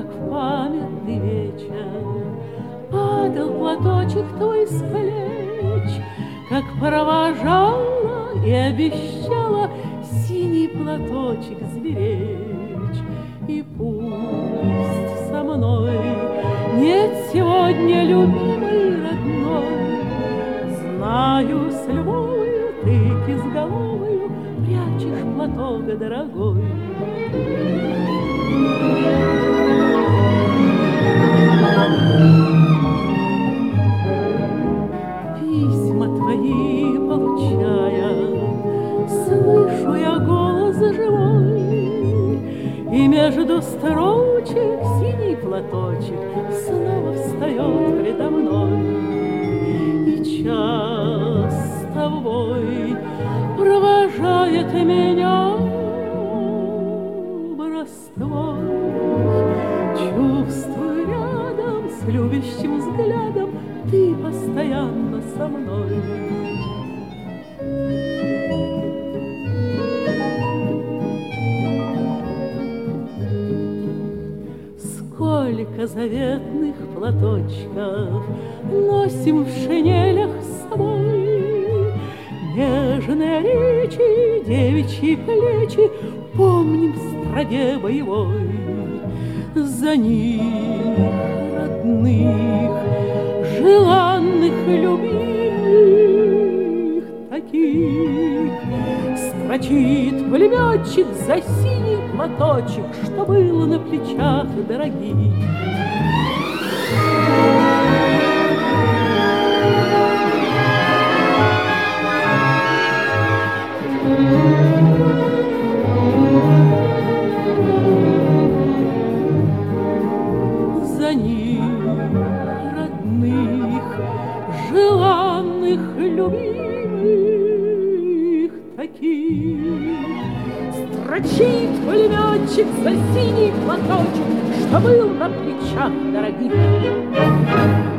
в памятный вечер падал платочек твой с плеч, как провожала и обещала синий платочек сберечь. И пусть со мной нет сегодня любимой родной, знаю, с любовью ты кизголовою прячешь платок дорогой. Письма твои получая, слышу я голос живой, и между строчек синий платочек снова встает предо мной. И час с тобой провожает меня образ твой. Чувствую рядом с любящим взглядом ты постоянно со мной. Сколько заветных платочков носим в шинелях с собой, нежные речи, девичьи плечи помним в страде боевой. За них, родных, желанных, любимых таких, строчит пулеметчик за синий платочек, что было на плечах дорогих. За них, родных, желанных, любимых таких, строчит пулеметчик за синий платочек, что был на плечах дорогих.